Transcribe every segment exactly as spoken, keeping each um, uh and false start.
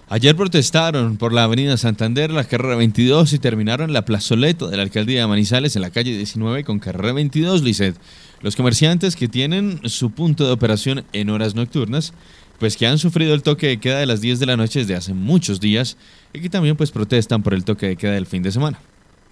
Ayer protestaron por la avenida Santander, la carrera veintidós, y terminaron en la plazoleta de la alcaldía de Manizales en la calle diecinueve con carrera veintidós, Lisset. Los comerciantes que tienen su punto de operación en horas nocturnas, pues que han sufrido el toque de queda de las diez de la noche desde hace muchos días y que también pues protestan por el toque de queda del fin de semana.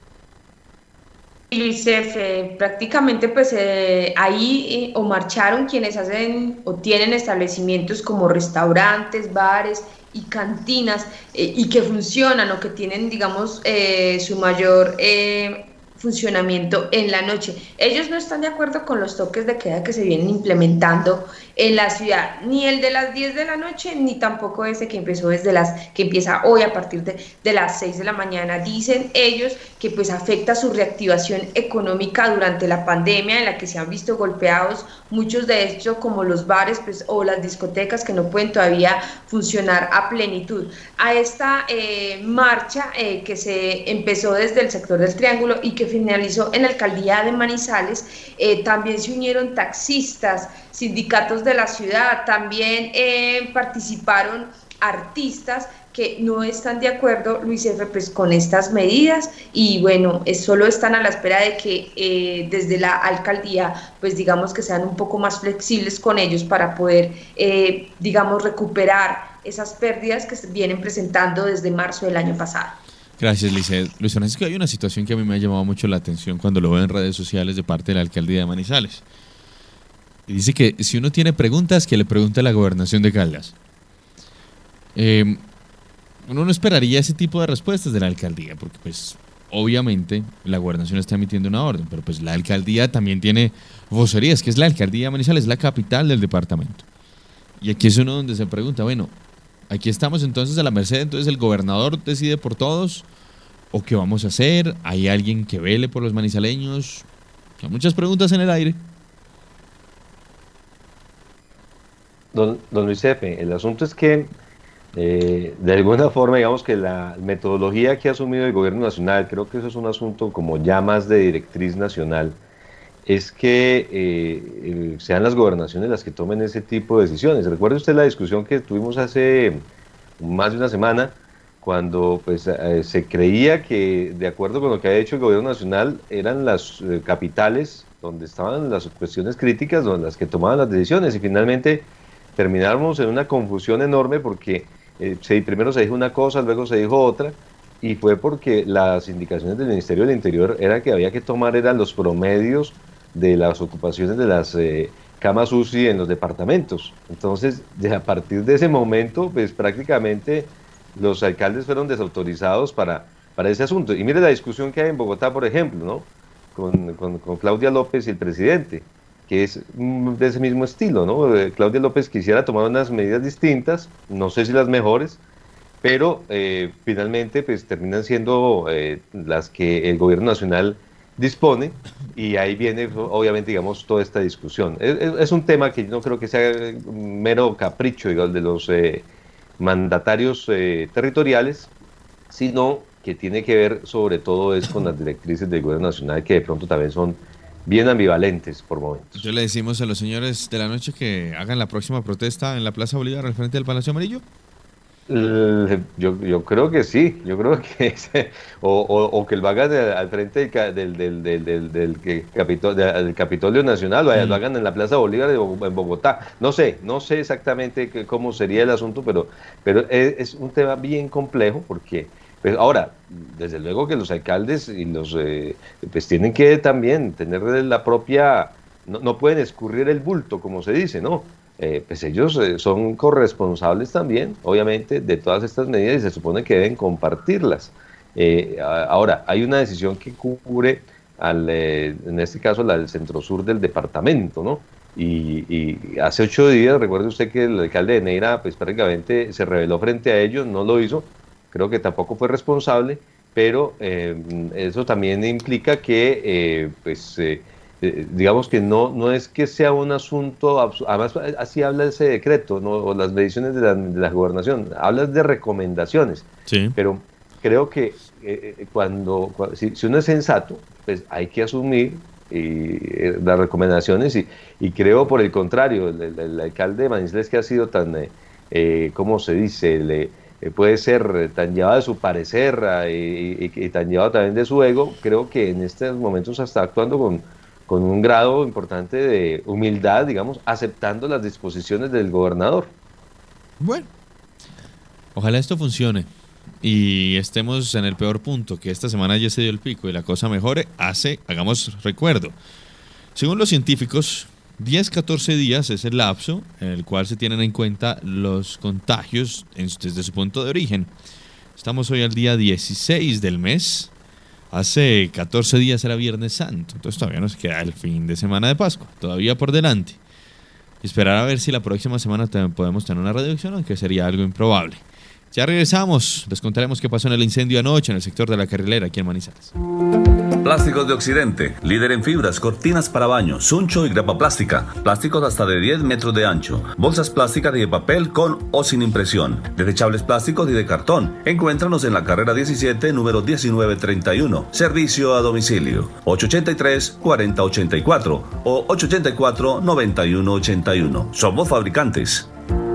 Y Luisef, eh, prácticamente pues eh, ahí eh, o marcharon quienes hacen o tienen establecimientos como restaurantes, bares y cantinas eh, y que funcionan o que tienen, digamos, eh, su mayor eh, funcionamiento en la noche. Ellos no están de acuerdo con los toques de queda que se vienen implementando en la ciudad, ni el de las diez de la noche, ni tampoco ese que empezó desde las, que empieza hoy a partir de, de las seis de la mañana. Dicen ellos que pues afecta su reactivación económica durante la pandemia en la que se han visto golpeados muchos de ellos, como los bares pues, o las discotecas que no pueden todavía funcionar a plenitud. A esta eh, marcha eh, que se empezó desde el sector del Triángulo y que finalizó en la alcaldía de Manizales, eh, también se unieron taxistas, sindicatos de la ciudad, también eh, participaron artistas que no están de acuerdo, Luis F., pues, con estas medidas y bueno, es, solo están a la espera de que eh, desde la alcaldía, pues digamos que sean un poco más flexibles con ellos para poder, eh, digamos, recuperar esas pérdidas que se vienen presentando desde marzo del año pasado. Gracias, Lisset. Luis Francisco, hay una situación que a mí me ha llamado mucho la atención cuando lo veo en redes sociales de parte de la alcaldía de Manizales. Y dice que si uno tiene preguntas, que le pregunte a la gobernación de Caldas. Eh, uno no esperaría ese tipo de respuestas de la alcaldía, porque pues obviamente la gobernación está emitiendo una orden, pero pues la alcaldía también tiene vocerías, que es la alcaldía de Manizales, la capital del departamento. Y aquí es uno donde se pregunta, bueno, aquí estamos entonces a la merced, entonces el gobernador decide por todos, o qué vamos a hacer, hay alguien que vele por los manizaleños. Hay muchas preguntas en el aire. Don, don Luis Efe, el asunto es que eh, de alguna forma, digamos que la metodología que ha asumido el gobierno nacional, creo que eso es un asunto como ya más de directriz nacional, es que eh, eh, sean las gobernaciones las que tomen ese tipo de decisiones. Recuerde usted la discusión que tuvimos hace más de una semana, cuando pues eh, se creía que, de acuerdo con lo que ha hecho el gobierno nacional, eran las eh, capitales donde estaban las cuestiones críticas, donde las que tomaban las decisiones, y finalmente terminamos en una confusión enorme porque eh, se, primero se dijo una cosa, luego se dijo otra, y fue porque las indicaciones del Ministerio del Interior eran que había que tomar eran los promedios de las ocupaciones de las eh, camas U C I en los departamentos. Entonces, de, a partir de ese momento, pues prácticamente los alcaldes fueron desautorizados para, para ese asunto. Y mire la discusión que hay en Bogotá, por ejemplo, ¿no? Con, con, con Claudia López y el presidente, que es de ese mismo estilo, ¿no? Claudia López quisiera tomar unas medidas distintas, no sé si las mejores, pero eh, finalmente pues terminan siendo eh, las que el gobierno nacional dispone, y ahí viene obviamente, digamos, toda esta discusión. Es, es, es un tema que yo no creo que sea un mero capricho, digamos, de los eh, mandatarios eh, territoriales, sino que tiene que ver sobre todo es con las directrices del gobierno nacional, que de pronto también son bien ambivalentes por momentos. Entonces le decimos a los señores de la noche que hagan la próxima protesta en la Plaza Bolívar al frente del Palacio Amarillo. Uh, yo, yo creo que sí, yo creo que o, o, o que lo hagan al frente del, del, del, del, del, del, Capitol, del Capitolio Nacional, o mm. lo hagan en la Plaza Bolívar en Bogotá. No sé, no sé exactamente cómo sería el asunto, pero, pero es, es un tema bien complejo porque, pues ahora, desde luego que los alcaldes y los eh, pues tienen que también tener la propia, no, no pueden escurrir el bulto, como se dice, ¿no? Eh, pues ellos eh, son corresponsables también, obviamente, de todas estas medidas y se supone que deben compartirlas. Eh, a, ahora, hay una decisión que cubre, al, eh, en este caso, la del centro sur del departamento, ¿no? Y, y hace ocho días, recuerde usted que el alcalde de Neira, pues prácticamente se rebeló frente a ellos, no lo hizo, creo que tampoco fue responsable, pero eh, eso también implica que, eh, pues, eh, Eh, digamos que no, no es que sea un asunto, además así habla ese decreto, ¿no? O las mediciones de la, de la gobernación, hablas de recomendaciones, sí. Pero creo que eh, cuando, cuando si, si uno es sensato, pues hay que asumir y, eh, las recomendaciones y, y creo por el contrario, el, el, el alcalde de Manizales, que ha sido tan, eh, eh, ¿cómo se dice?, le, eh, puede ser eh, tan llevado de su parecer eh, y, y, y tan llevado también de su ego, creo que en estos momentos está actuando con, con un grado importante de humildad, digamos, aceptando las disposiciones del gobernador. Bueno, ojalá esto funcione y estemos en el peor punto, que esta semana ya se dio el pico y la cosa mejore. Hace, hagamos recuerdo, según los científicos, diez a catorce días es el lapso en el cual se tienen en cuenta los contagios en, desde su punto de origen. Estamos hoy al día dieciséis del mes. Hace catorce días era Viernes Santo, entonces todavía nos queda el fin de semana de Pascua, todavía por delante. Esperar a ver si la próxima semana podemos tener una reducción, aunque sería algo improbable. Ya regresamos, les contaremos qué pasó en el incendio anoche en el sector de La Carrilera, aquí en Manizales. Plásticos de Occidente, líder en fibras, cortinas para baño, suncho y grapa plástica, plásticos hasta de diez metros de ancho, bolsas plásticas y de papel con o sin impresión, desechables plásticos y de cartón. Encuéntranos en la carrera diecisiete, número diecinueve treinta y uno, servicio a domicilio, ocho ochenta y tres, cuarenta ochenta y cuatro o ocho ochenta y cuatro, noventa y uno ochenta y uno. Somos fabricantes.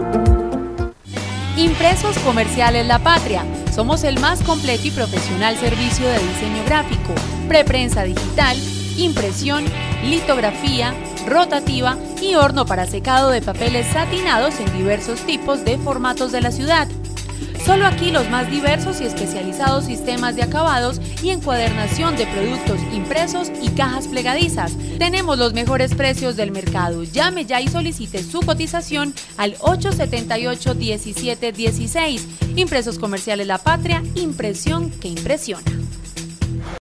Impresos Comerciales La Patria. Somos el más completo y profesional servicio de diseño gráfico, preprensa digital, impresión, litografía, rotativa y horno para secado de papeles satinados en diversos tipos de formatos de la ciudad. Solo aquí los más diversos y especializados sistemas de acabados y encuadernación de productos impresos y cajas plegadizas. Tenemos los mejores precios del mercado. Llame ya y solicite su cotización al ocho setenta y ocho, diecisiete dieciséis. Impresos Comerciales La Patria, impresión que impresiona.